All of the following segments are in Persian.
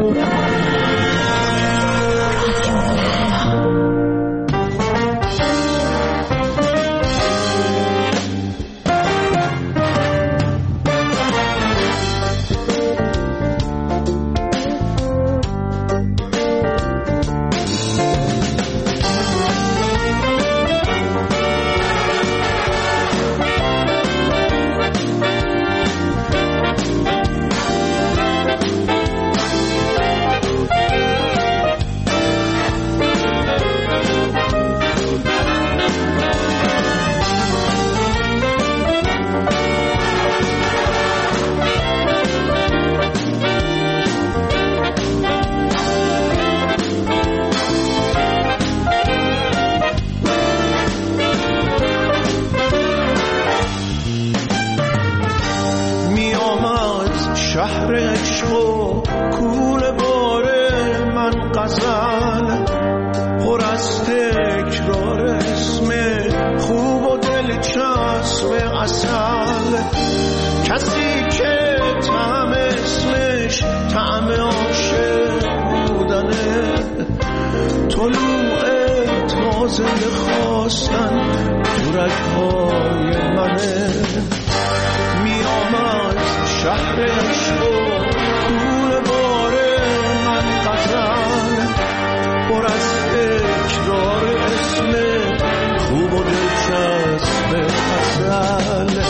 شهر عشق و کوله باره من غزل پر از تکرار اسم خوب و دلچسب عسل کسی که طعم اسمش طعم عاشق بودنه طلوع تازه خواستن تو رگ‌های منه میام از شهر عشق و کوله باره من غزل پر از تکرار اسم خوب و دلچسب عسل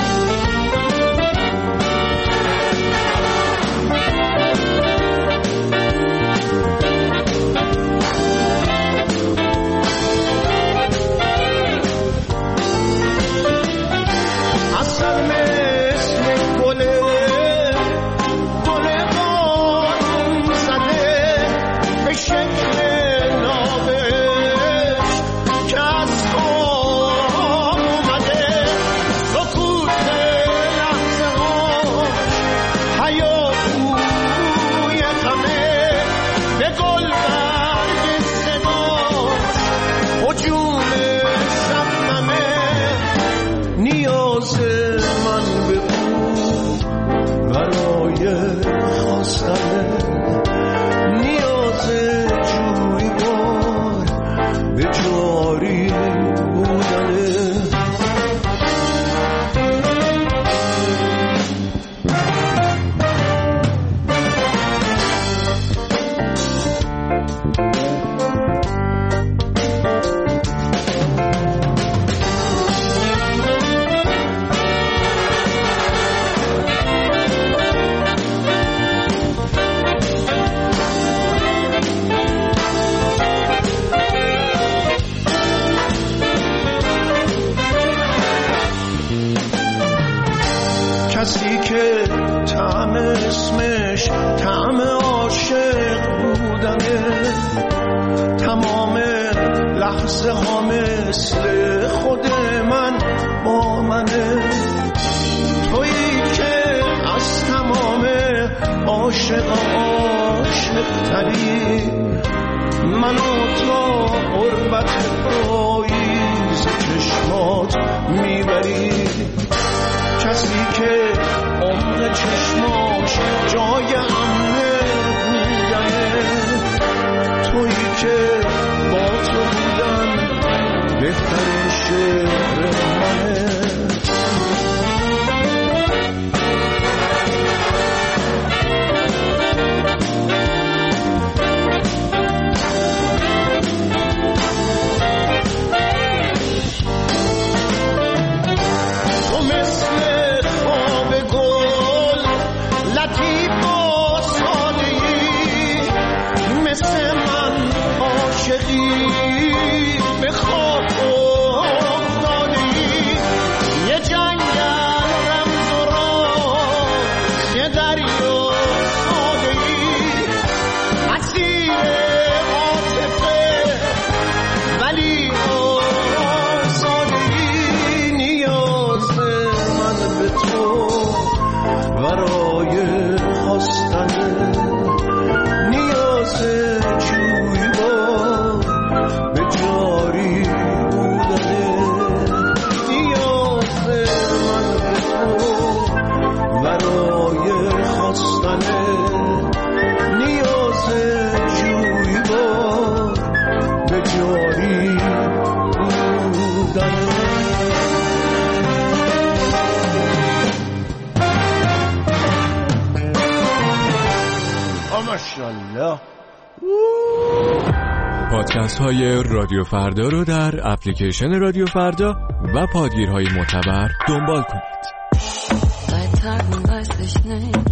کسی که طعم اسمش طعم عاشق بودنه تمام لحظه ها مثل خود من با منه تویی که از تمام عاشق تری منو تا غربت پاییز چشمات میبری کسی که عمر چشماش جای امنه بودنه تویی که با تو بودن بهترین شعر منه به خواب افتادی یه جنگل رمز و راز یه دریا سادگی اسیر عاطفه ولی آزادگی نیاز من به تو برای خواستن نیاز برای خواستن نیاز ماشاءالله. پادکست های رادیو فردا رو در اپلیکیشن رادیو فردا و پادگیرهای معتبر دنبال کنید. Seit Tagen weiß ich nicht,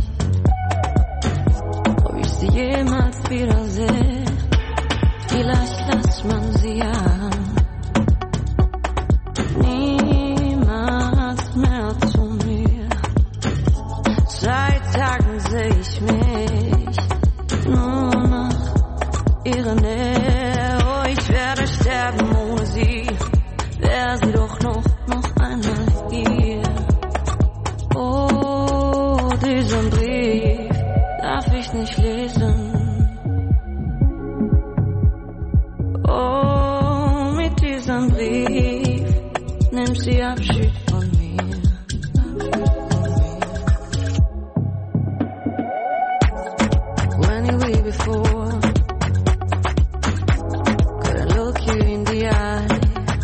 ob ich sie jemals wiedersehe. Vielleicht lässt man sie ja niemals mehr zu mir. Seit Tagen seh ich mich nur nach ihrer Nähe. Oh, ich werde sterben ohne sie. Wär sie doch noch einmal hier. Oh, diesen Brief darf ich nicht lesen. Oh, mit diesem Brief nimmt sie Abschied von mir. Anyway, before couldn't look you in the eye.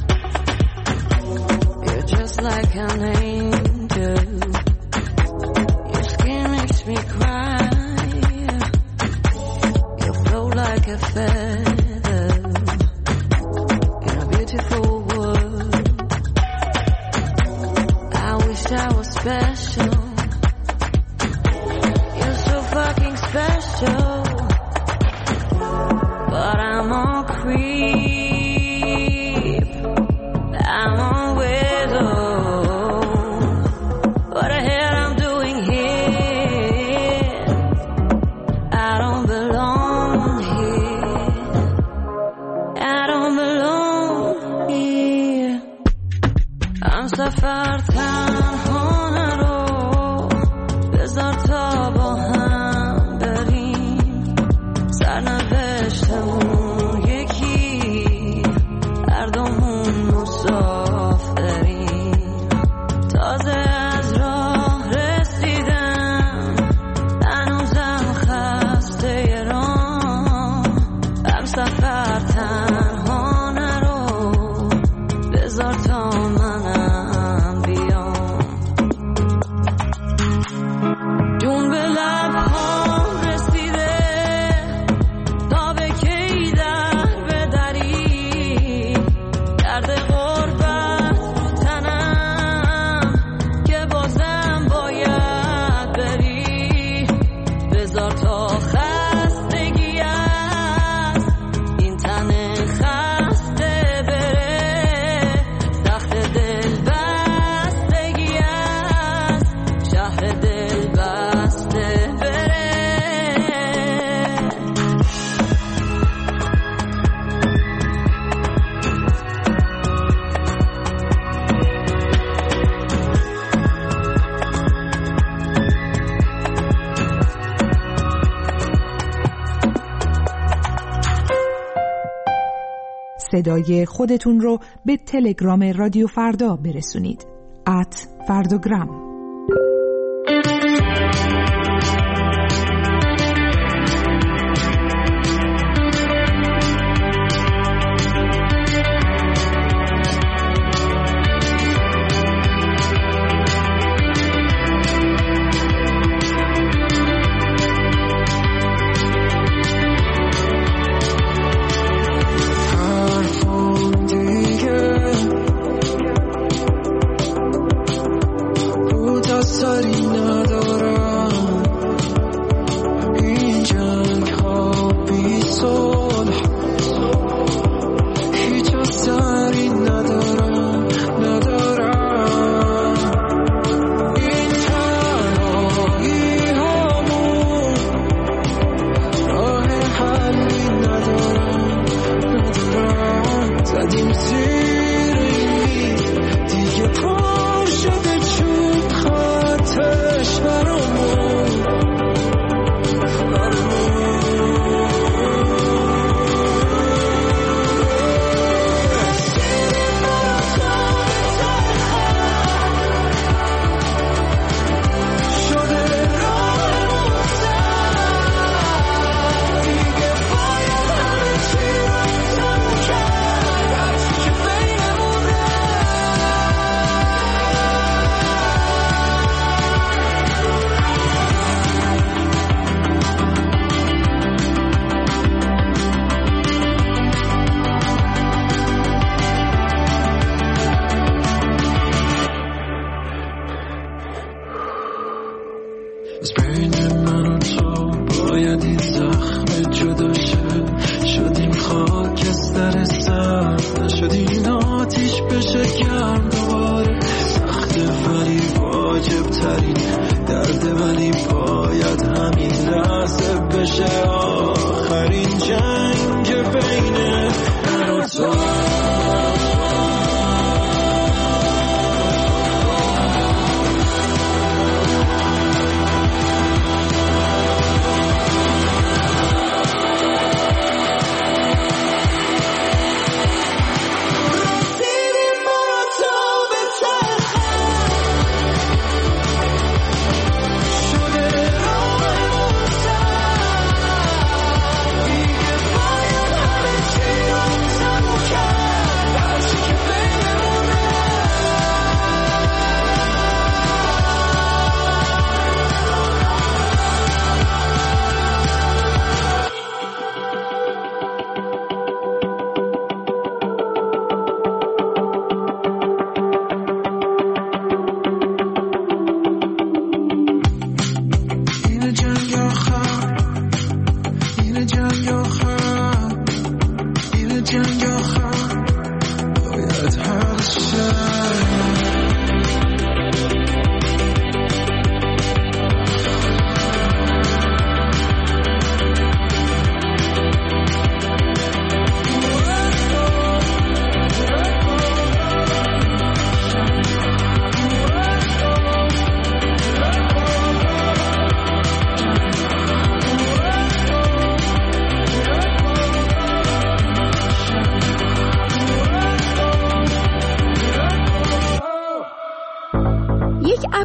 You're just like an angel. Your skin makes me cry. You flow like a feather in a beautiful world. I wish I was special. You're so fucking special. But I'm a creep. I'm a widow. What the hell I'm doing here? I don't belong here. I don't belong here. I'm سفر تنها نرو. بذار تا با هم بریم. سرنوشتمون یکی. هر دومون مسافریم. تازه از راه رسیدم. هنوزم خسته راه. هم سفر تنها نرو. بذار تا منم بیام. جون به لبهام رسیده. تا به کی در بدری. درد غربت رو تنم. که بازم باید بری. بذار تا خستگی از این تن خسته بره. تخت دل بستگی از شهر دل بسته بره. صدای خودتون رو به تلگرام رادیو فردا برسونید. @فرداگرام.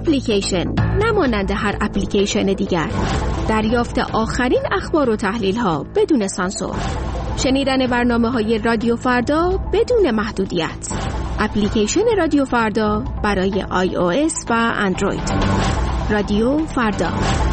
اپلیکیشن، نمانند هر اپلیکیشن دیگر. دریافت آخرین اخبار و تحلیل ها بدون سانسور. شنیدن برنامه‌های رادیو فردا بدون محدودیت. اپلیکیشن رادیو فردا برای iOS و اندروید. رادیو فردا.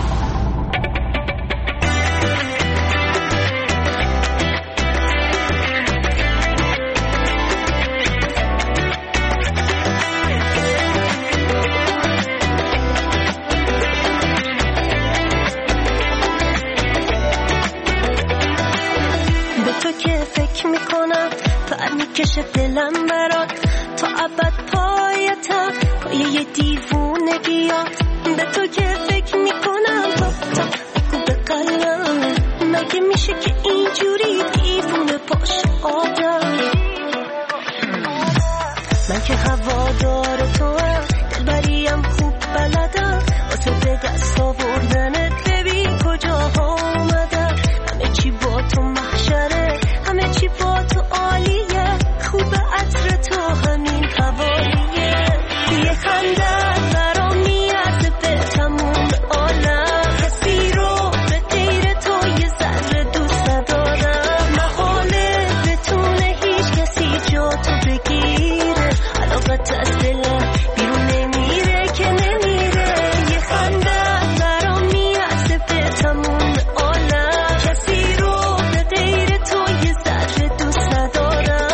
میکشه دلم برات تا ابد پایتم پایه دیوونگیات. به تو که فکر میکنم تا بگو به قلبم مگه میشه که اینجوری دیوونه باشه آدم. من که هوادار تو هم دلبریم خوب بلدم واسه به دست آوردنت ببین کجاها اومدم. همه چی با تو محشره همه چی با تو عالیه. خوب عطر تو همین حوالیه. یه خنده برام میاد به تموم عالم. کسی رو به غیر تو یه ذره دوست ندارم. محاله بتونه هیچ کسی جا تو بگیره. علاقت از دلم بیرون نمیره که نمیره. یه خنده برام میاد به تموم عالم. کسی رو به غیر تو یه ذره دوست ندارم.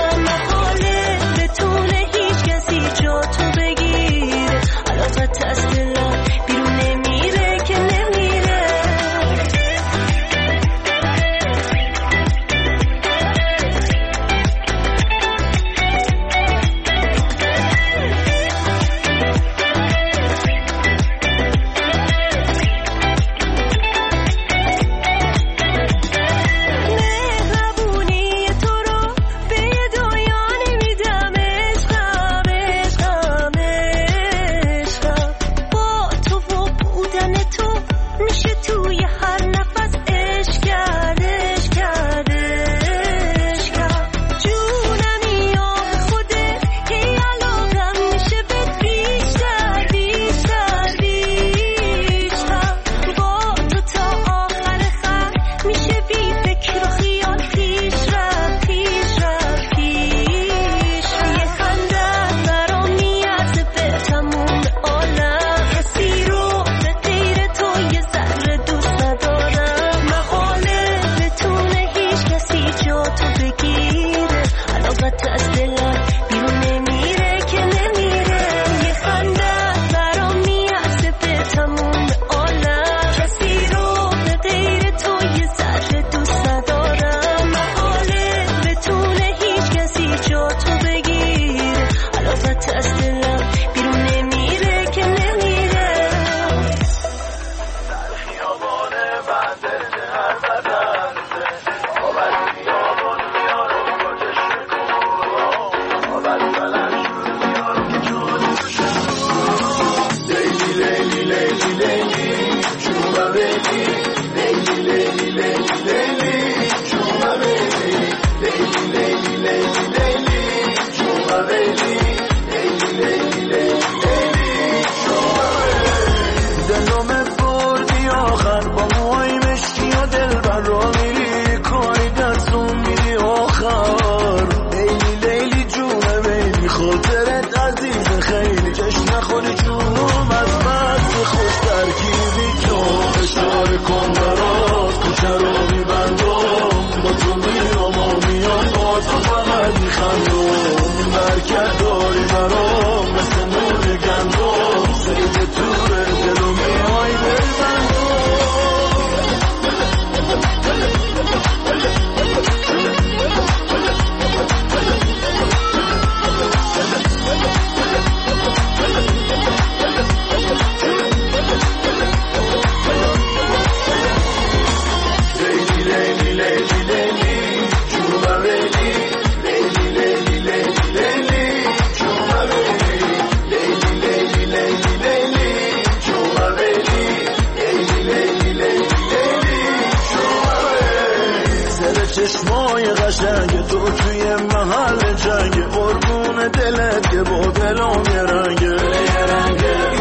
چشمای قشنگ تو توی محل جنگ قربون دلت که با دلم یه رنگه اینطوری که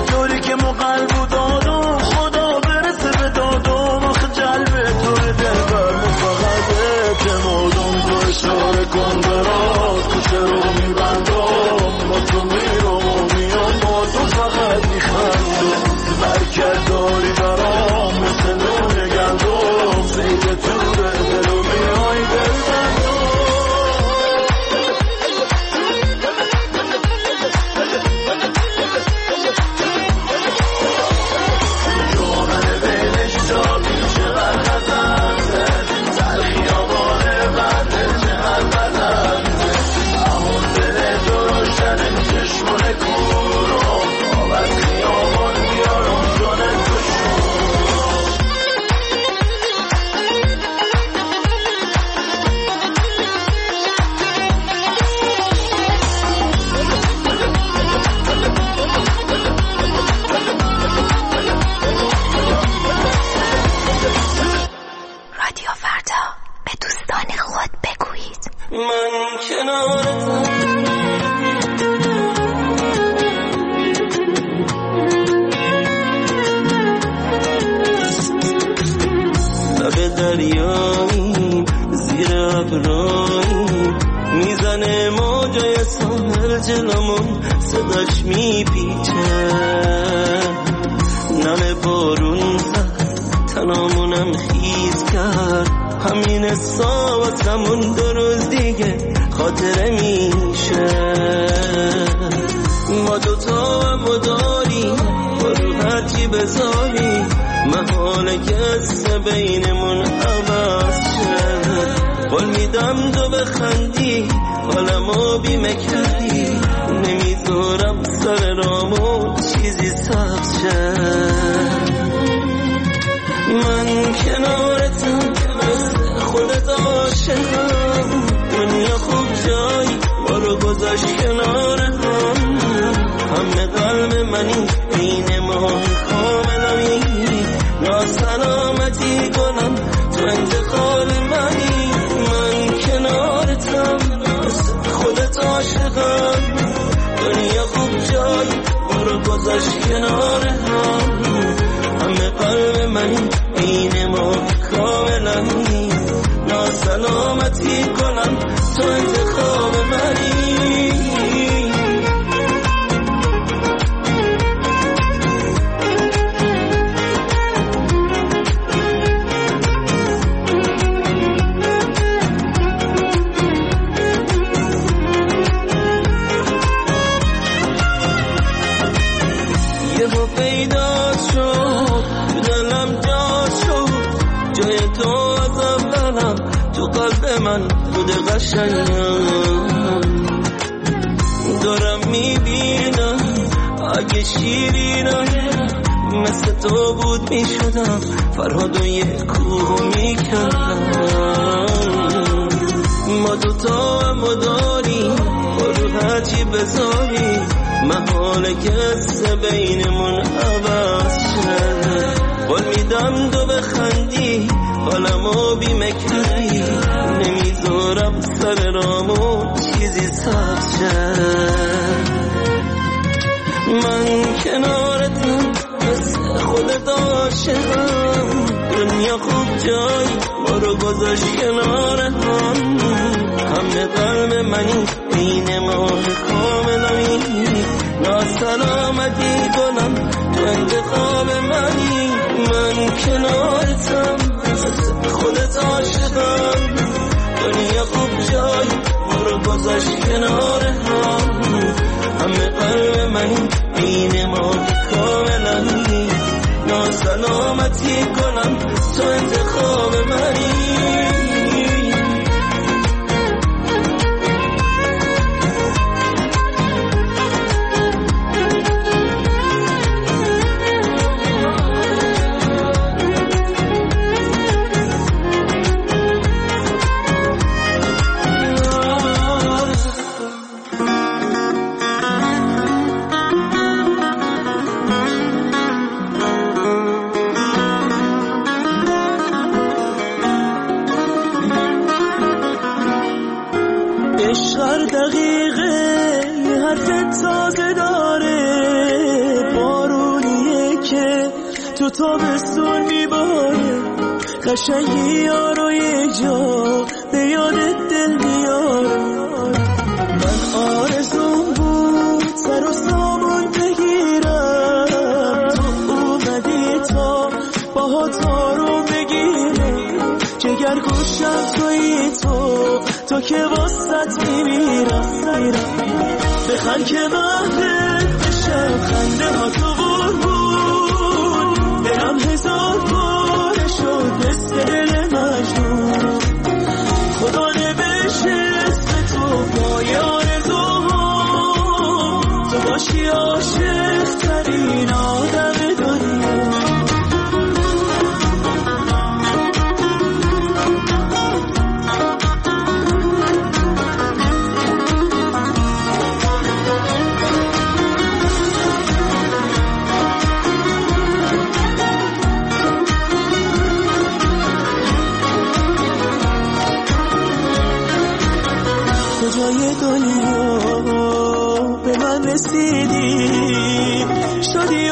تکم و قلب و دادم خدا برسه به دادم آخه جلب توی دلبر فقط اعتمادم تو اشاره کن برات کوچه رو میبندم با تو میرم و میام با تو فقط میخندم برکت داری برام مثل نون گندم زید تو دل و میای دلبندم دریایی زیر ابرایی میزنه موجای ساحل جلومون صداش میپیچه نم بارون زد تنامونم خیز کرد همین حسا واسمون 2 روز دیگه خاطره میشه ما دوتا هم داریم برو هرچی بذاری محاله کسی بینمون عوض شد قول میدم تو بخندی حالمو بیمه کردی نمیذارم سر رامو چیزی سبز شد من کنارتم خودت عاشقم دنیا خوب جایی برو گذاشت کنار همه قلب منی بین ما کاملمی ناسلامتی کنم تو انتقال منی من کنارتم خودت عاشقم دنیا خوب جایی برو گذاشت کنار همه قلب منی بین ما کاملمی ناسلامتی کنم تو انتخاب منی پیدا شد تو دلم جا شد جای تو از اولم تو قلب من خود قشنگم دارم میبینم اگه شیرینم مثل تو بود میشدم فرهاد و یک کوه میکردم ما دوتا هم داریم برو هرچی بذاری محاله کسی بینمون عوض شد قول میدم تو بخندی حالمو بیمه کردی نمیذارم سر رامو چیزی سبز شد من کنارتم مثل خودت عاشقم دنیا خوب جایی برو گذاشت کنار همه قلب منی بین ما کاملمی ناسلامتی کنم تو انتخاب منی من کنارتم خودت عاشقم دنیا خوب جایی برو گذاشت کنار همه قلب منی بین ما کاملمی ناسلامتی کنم تو انتخاب منی هر دقیقه یه حرف تازه داره بارونی تابستون میباره، قشنگی یارو یه جا به یادت دل میاره. من آرزوم بود سر و سامان بگیرم، تو اومدی تا باهات رو بگیرم، جگر گوشم تویی تو که واسط میمیرم. بخند که محبت بشم، خنده ها تو بود، دلم هزار باره شد مثل دل مجنون. خدا نوشته اسم تو پای آرزوها، تو باشی عاشق ترین آدم دنیا. کجای دنیا به من رسیدی، شدی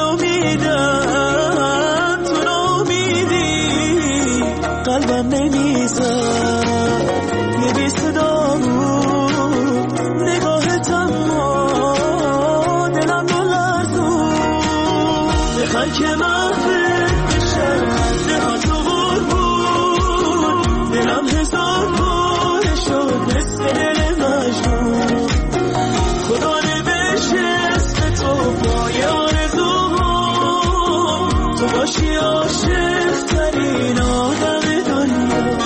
امیدم تو نامیدی، قلبم نمیزد یه بی صدا بود نگاهت، اما دلم رو لرزون. بخند که محبت بشم، خنده ها تو بود، دلم هزار باره شد مثل دل مجنون. خدا نوشته اسم تو پای آرزوها، تو باشی عاشق ترین آدم دنیا.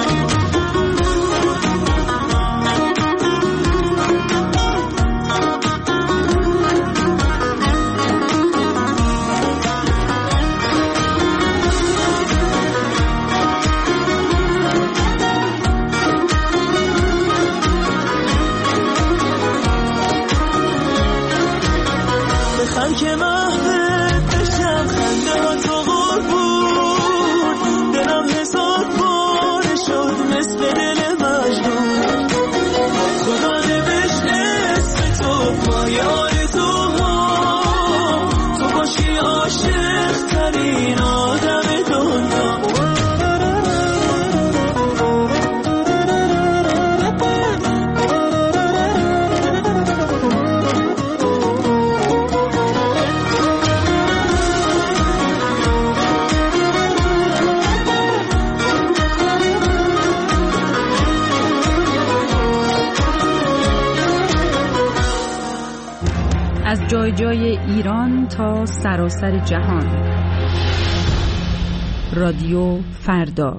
بخند که محبت بشم، خنده ها تو بود، دلم هزار باره شد مثل دل مجنون. خدا نوشته اسم تو پای آرزوها، تو باشی عاشق ترین آدم دنیا. از جای جای ایران تا سراسر جهان، رادیو فردا.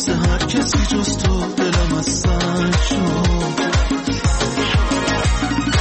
کسی جز تو دلم از سنگ شد.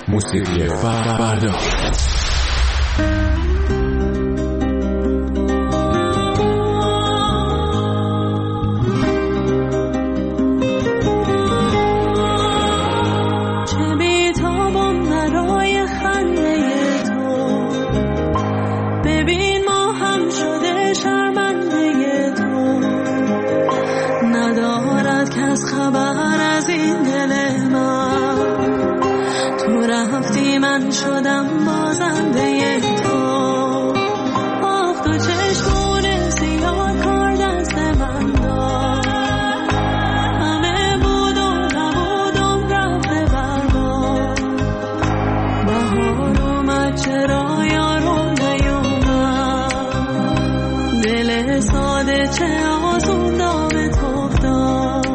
موسیقی فردا. من شدم بازنده تو. آخ تو چشمون سیاه کار دست من داد، همه بود و نبودم رفته برباد. بهار اومد چرا یارم نیومد، دل ساده چه آسون دام تو افتاد.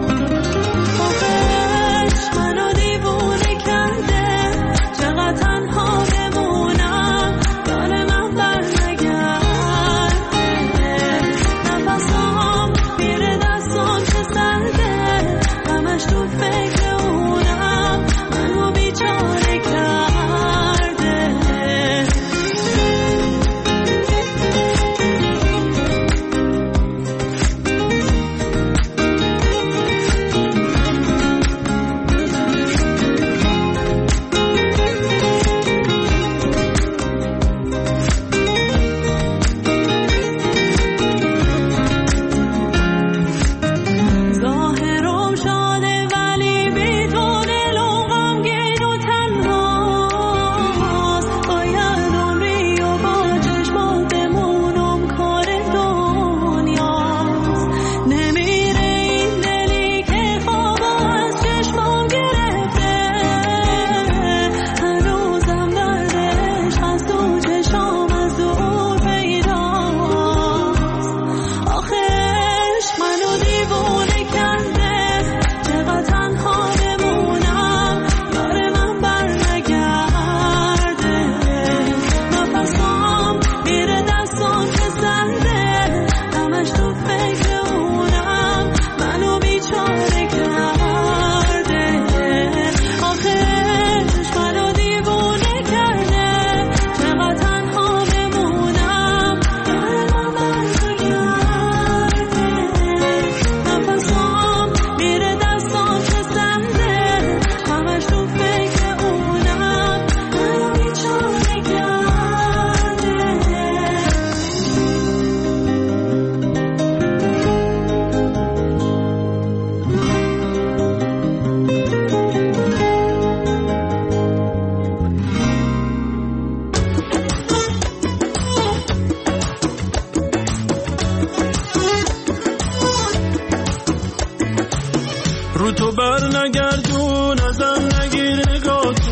رو تو بر نگردون ازم نگیر نگاتو،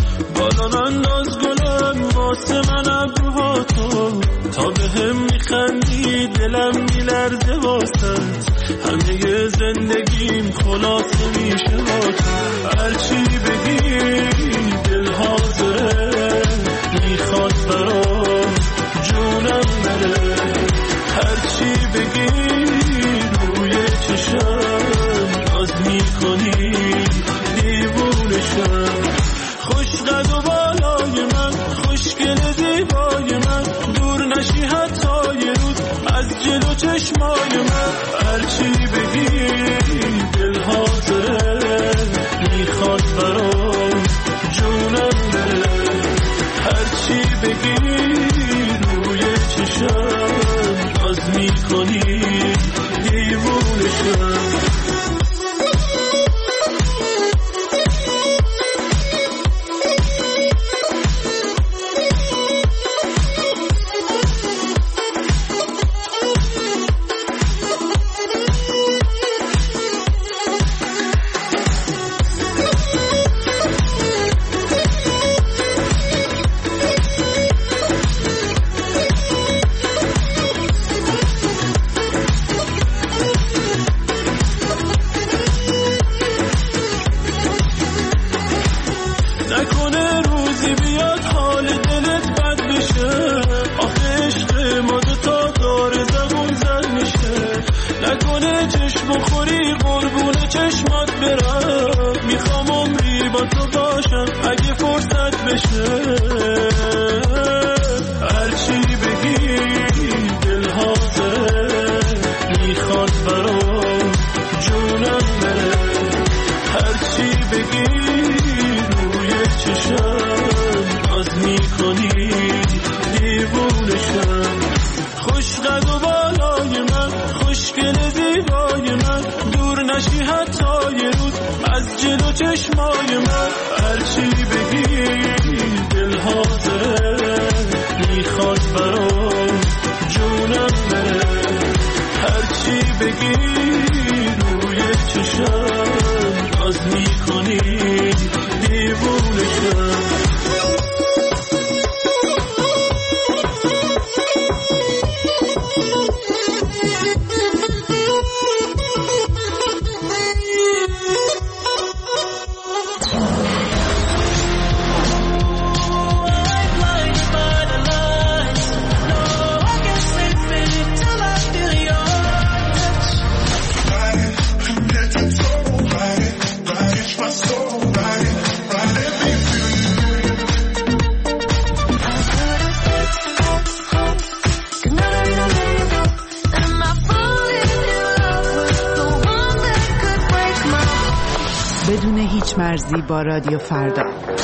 بالا انداز گلم واسه من ابروهاتو. تا به هم میخندی دلم میلرزه واسط، همه زندگیم خلاصه میشه واسه. هرچی بگی دل حاضره، میخواد برام جونم بره. هرچی بگی روی چشم ناز میکنی دیوونشم. خوش قد و بالای من، خوشگل دیوای من، دور نشی حتی یه روز از جلو چشمای من. هرچی بگی دل حاضره، میخواد برام جونم بره. هرچی بگی روی چشم ناز میکنی دیوونشم. نکنه روزی بیاد حال دلت بد بشه، آخه عشق ما دوتا داره زبون زد میشه. نکنه چشم بخوری قربون چشمات برم، میخوام عمری با تو باشم. اگه از جلو چشمای من هرچی بگی دل حاضره، میخواد برام جونم بره، هرچی بگی روی چشم ناز میکنی دیوونه شم. بدون هیچ مرزی با رادیو فردا.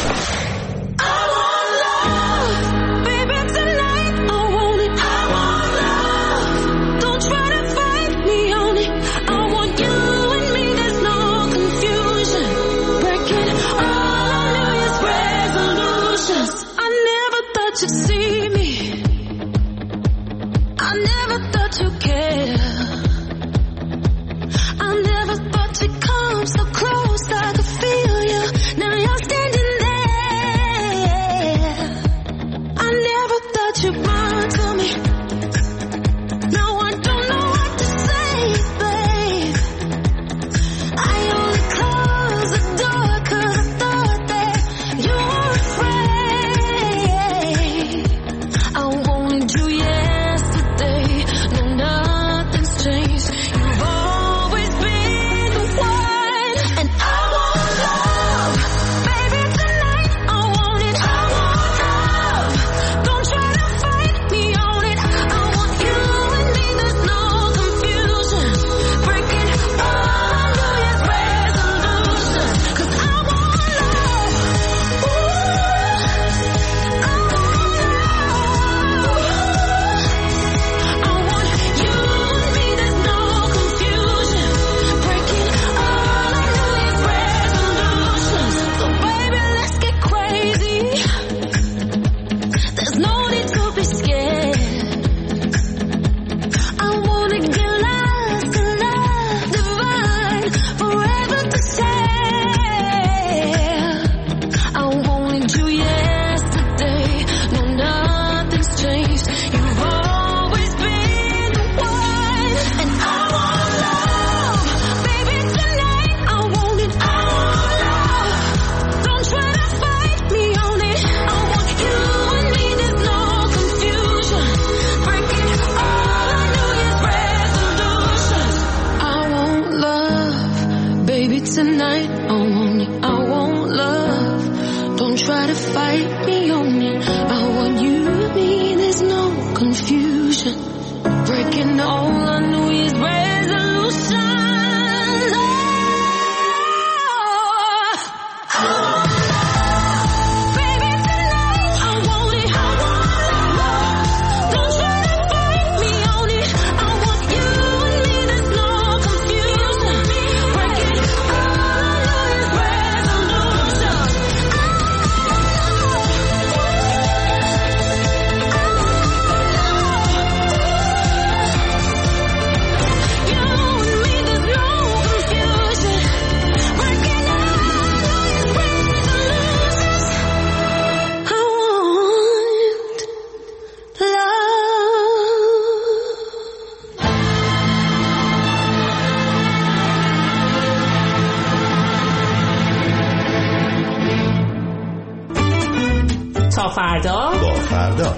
تا فردا با فردا.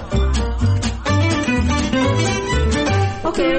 اوکی.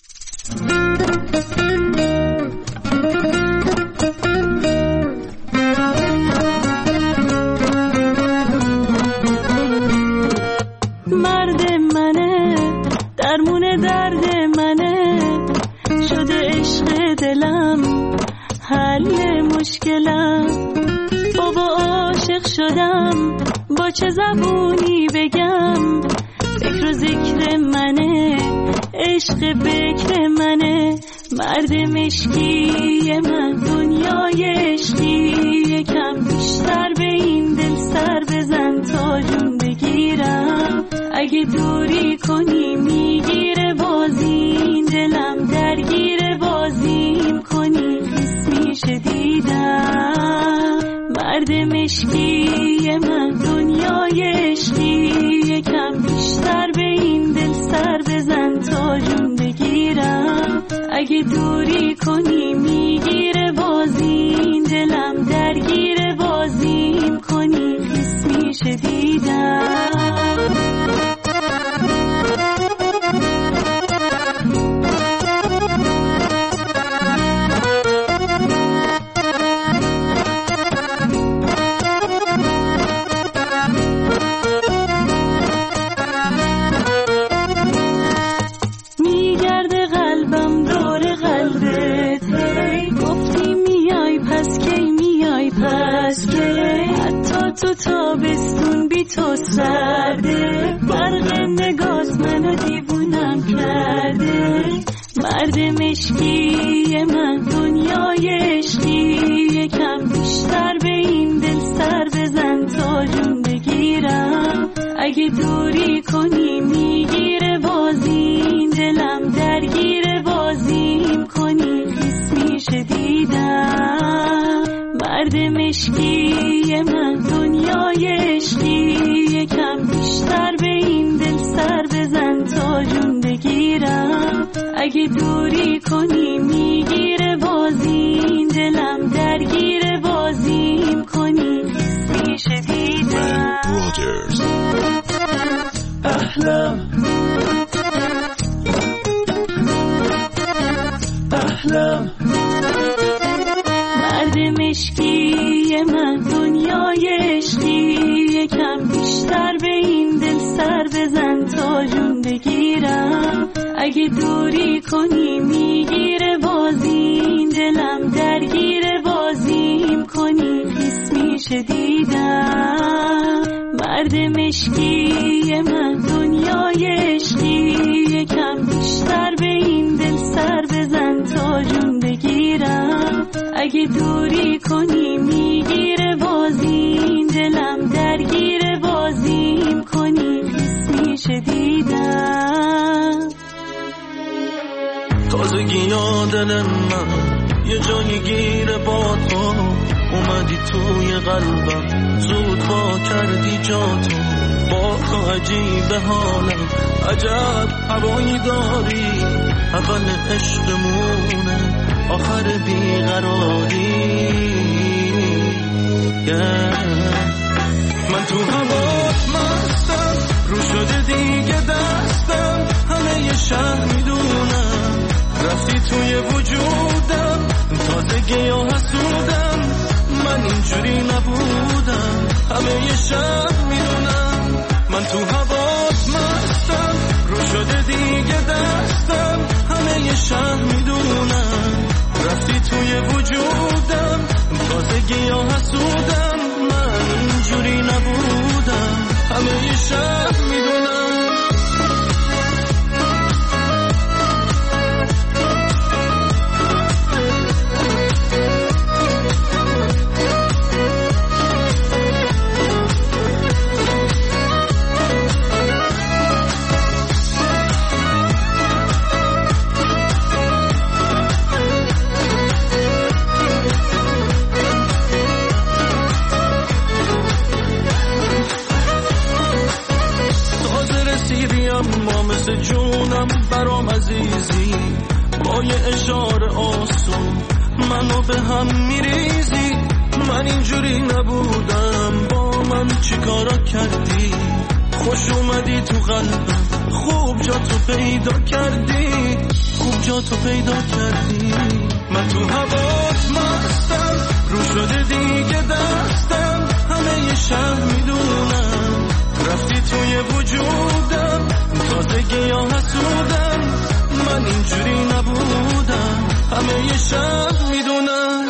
مرد منه، درمون درد منه، شده عشق دلم، حل مشکلم. بابا عاشق شدم، با چه زبونی بگم؟ فکر و ذکر منه، عشق بکر منه، مرد مشکی من دنیای عشقی، یکم بیشتر به این دل سر بزن تا جون بگیرم. اگه دوری کنی میگیره بازی، دلم درگیر بازیم کنی خیس میشه دیدم. مرد مشکی من دنیای عشقی، یکم بیشتر به این دل سر بزن تا جون بگیرم. اگه دوری کنی میگیره بازی، دلم درگیر بازیم کنی خیس میشه دیدم. تو تابستون بی تو سرده، برق نگات منو دیوونم کرده. مرد مشکی من دنیای عشقی، یکم بیشتر به این دل سر بزن تا جون بگیرم. اگه دوری کنی میگیره بازی، دلم درگیر بازیم کنی خیس میشه دیدم. مرد مشکی من دنیای عشقی، یکم بیشتر به این دل سر بزن تا جون بگیرم. اگه دوری کنی میگیره بازی، دلم درگیر بازیم کنی خیس میشه دیدم. احلام احلام. مرد مشکی من دنیای عشقی، یکم بیشتر به این دل سر بزن تا جون بگیرم. اگه دوری کنی میگیره بازی، دلم درگیر بازیم کنی خیس میشه دیدم. مرد مشکی من دنیای عشقی، یکم بیشتر به این دل سر بزن تا جون بگیرم. اگه دوری کنی میگیره بازی، دلم درگیر بازیم کنی خیس میشه دیدم. تازگی دل من یه جایی گیره با تو، اومدی توی قلبم زود با کردی جاتو. با تو عجیب حالم، عجب هوایی داری، اول عشقمونه آخر بیقراری. من تو هوات مستم، رو شده دیگه دستم، همه ی شهر میدونم رفتی توی وجودم. تازگی یا حسودم، من اینجوری نبودم، همه ی شهر میدونم. من تو هوات مستم، رو شده دیگه دستم، همه ی شهر میدونم رفتی توی وجودم. تازگی یا حسودم، من اینجوری نبودم، همه ی شهر میدونم. اما مثل جونم برام عزیزی، با یه اشاره آسون منو به هم میریزی. من اینجوری نبودم، با من چی کارا کردی؟ خوش اومدی تو قلبم، خوب جا تو پیدا کردی، خوب جا تو پیدا کردی. من تو هوات مستم، رو شده دیگه دستم، همه ی شهر میدونم رفتی توی وجودم. تازگی یا حسودم، من اینجوری نبودم، همه ی شهر میدونم.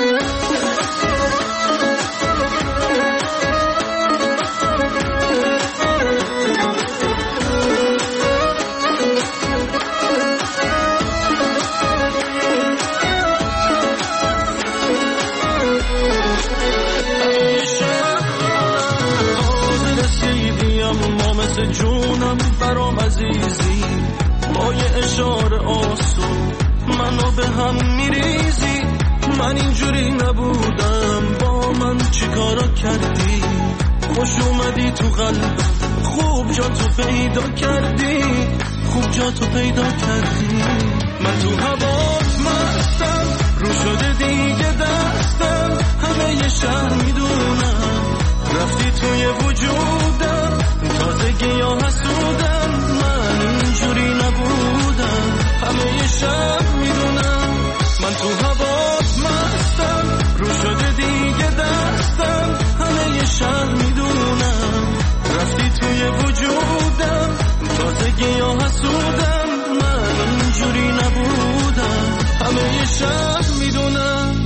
واسه جونم برام عزیزی، با یه اشاره آسون منو به هم میریزی. من اینجوری نبودم، با من چی کارا کردی؟ خوش اومدی تو قلبم، خوب جا تو پیدا کردی، خوب جا تو پیدا کردی. من تو هوات مستم، رو شده دیگه دستم، همه یه شهر میدونم رفتی توی وجودم، تازگی یا حسودم، من اینجوری نبودم، همه یه شهر میدونم. من تو هوات مستم، رو شده دیگه دستم، همه یه شهر میدونم رفتی توی وجودم، تازگی یا حسودم، من اینجوری نبودم، همه یه شهر میدونم.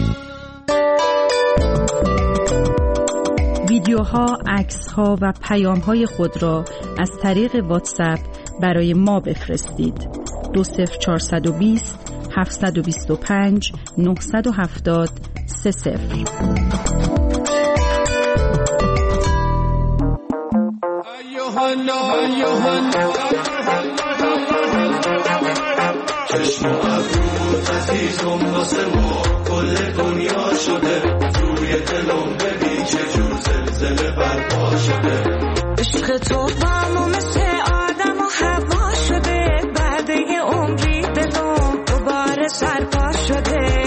ویدیوها، عکس‌ها و پیام‌های خود را از طریق واتساپ برای ما بفرستید. 20420 725 970 30. چشم و ابروت عزیزم واسه ما کل دنیا شده، روی دلم ببین چه جور زلزله برپا شده. عشق تو با ما مثل آدم و هوا شده، بعد یه عمری دلم دوباره سرپا شده.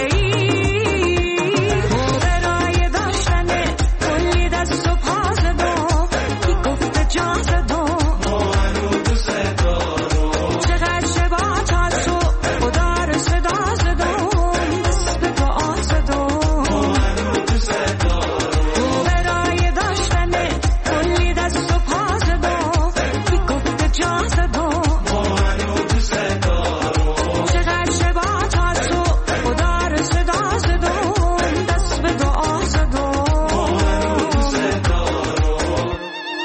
برای داشتن کلی دست و پا زدم، کی گفته جا زدم، ما هنو دوست دارم. چقدر شبا تا تو خدا رو صدا زدم، دست به دعا زدم، ما هنو دوست دارم. برای داشتن کلی دست و پا زدم، کی گفته جا زدم، ما هنو دوست دارم. چقدر شبا تا تو خدا رو صدا زدم، دست به دعا زدم، ما هنو دوست دارم.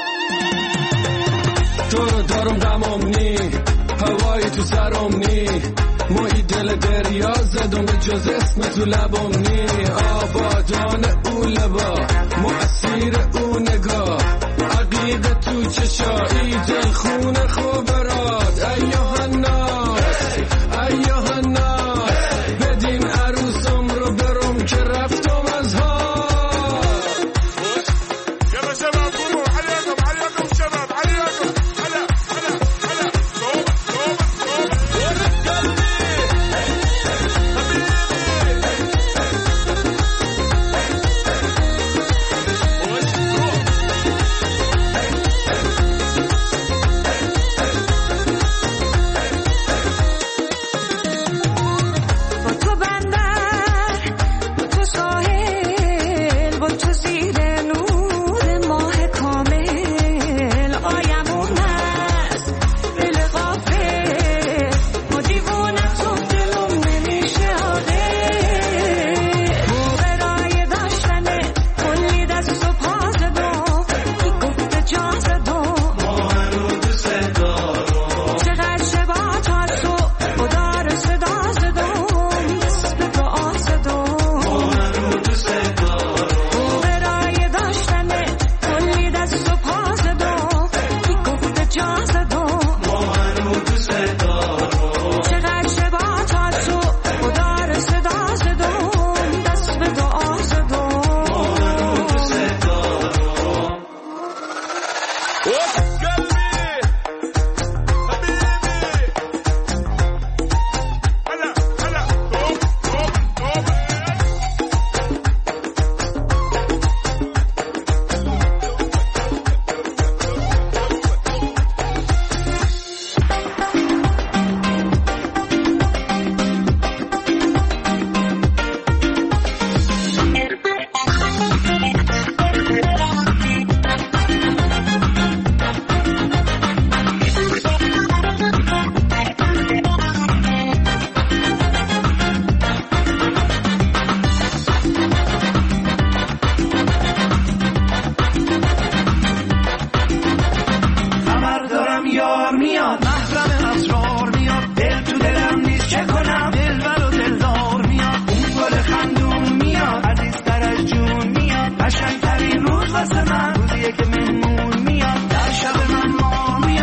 تو رو دارم غمم نی، هوایی تو سرم نی، مایی دل دریا زدم به جز اسم تو لبم نی. آبادان او لبا، مؤثیر او نگاه، عقیده تو چشایی، دل خون خوب برات. ایوه الناس ایوه الناس، بدین عروسم رو برم که رفتم از ها. يلا شباب قوموا عليكم عليكم شباب عليكم هلا هلا هلا توبة با تو بندر، با تو ساحل، با تو زیر نور ماه کامل، آیمون هست دل غافل، با دیوونه تو دلم نمیشه آقل. برای داشتن کلی دست و پا زدم، کی گفته جا زدم، ما هنو دوست دارم. چقدر شبا تا تو خدا رو صدا زدم، دست به دعا زدم، ما هنو دوست دارم. برای داشتن کلی دست و پا زدم، کی گفته جا زدم، ما هنو دوست دارم. چقدر شبا تا تو خدا رو صدا زدم، دست به دعا زدم، ما هنو دوست دارم. خبر دارم یار میاد، محرم اسرار میاد، دل تو دلم نیست چه کنم، دلبر و دلدار میاد، اون گل خندون میاد، عزیزتر از جون میاد، قشنگترین روز واسه من روزیه که مهمون میاد، در شب من ماه میاد.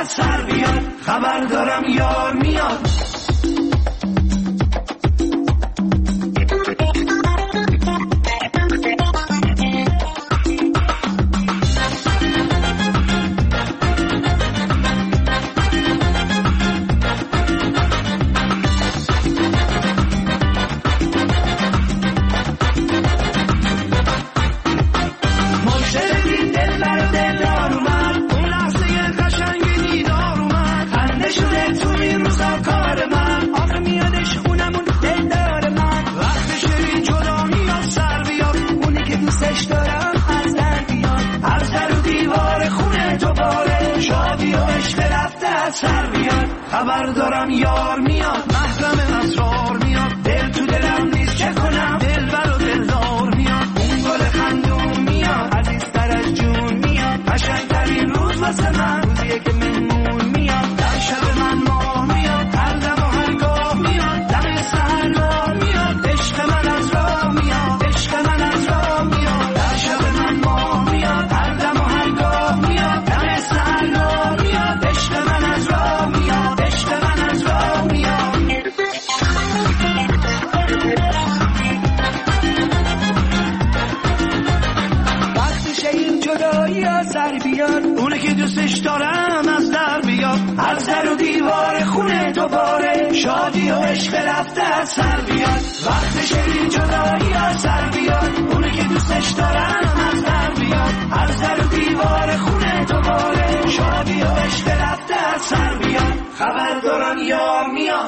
از سر بیاد خبر دارم یار میاد سر بیاد خبر دارم یار میاد محرم اسرار میاد دل تو دلم نیست چه کنم دلبر و دلدار میاد اون گل خندون میاد عزیزتر از جون میاد قشنگترین روز واسه من روزیه که مهمون میاد در شب من ماه میاد هر دم و هر گاه میاد دم سحر راه میاد عشق من از راه میاد عشق من از راه میاد در شب من ماه میاد هر دم و هر گاه میاد دم سحر راه میاد عشق من از راه میاد عشق من از راه میاد وقتشه این جدایی ها سر بیاد اونه که دوستش دارم از در بیاد از در و دیوار خونه دوباره شادی و عشق رفته از سر بیاد وقتشه این جدایی ها سر بیاد اونه که دوستش دارم از در بیاد از در و دیوار خونه دوباره شادی و عشق رفته از سر بیاد خبر دارم یار میاد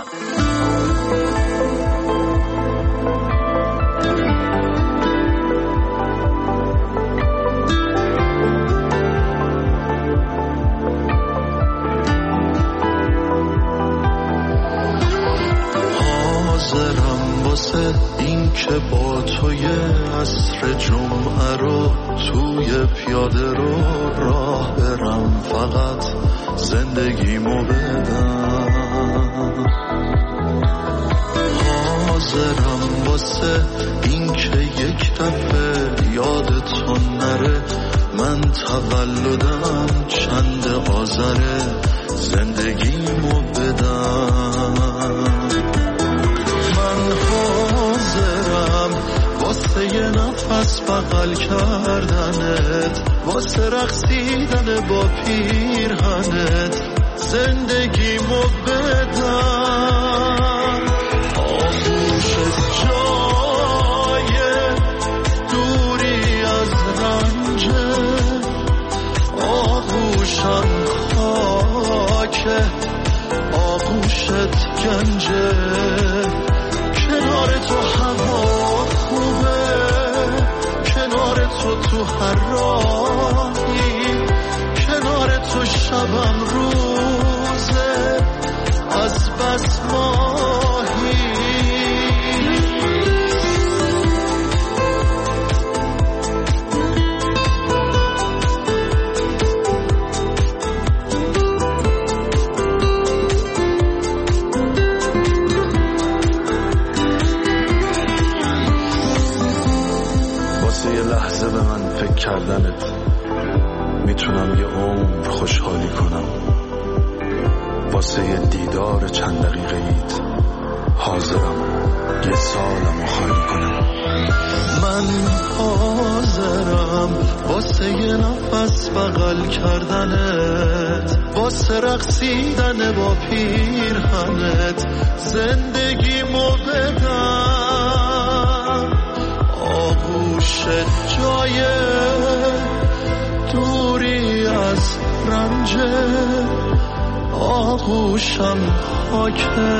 حاضرم واسه این که با توی عصر جمعه رو توی پیاده رو راه برم فقط زندگیمو بدم حاضرم واسه این که یک دفعه یادتون نره من تولدم چند آذره زندگیمو بدم حاضرم واسه یه نفس بغل کردنت واسه رقصیدن با پیرهنت زندگیمو بدم آغوشت جای دوری از رنجه آغوشم خاکه آغوشت گنجه کنار تو هوا خوبه کنار تو هر راهی کنار تو شبم روزه از بس ماهی یه لحظه به من فکر کردنت میتونم یه عمر خوشحالی کنم واسه یه دیدار چند دقیقه ایت حاضرم یه سالمو خالی کنم من حاضرم واسه یه نفس بغل کردنت واسه رقصیدن با پیرهنت زندگیمو بدم آغوشت جای دوری از رنجه آغوشم خاکه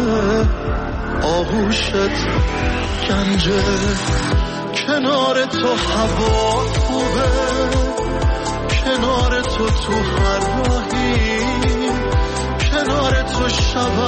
آغوشت گنجه کنار تو هوا خوبه کنار تو هر راهی کنار تو شبم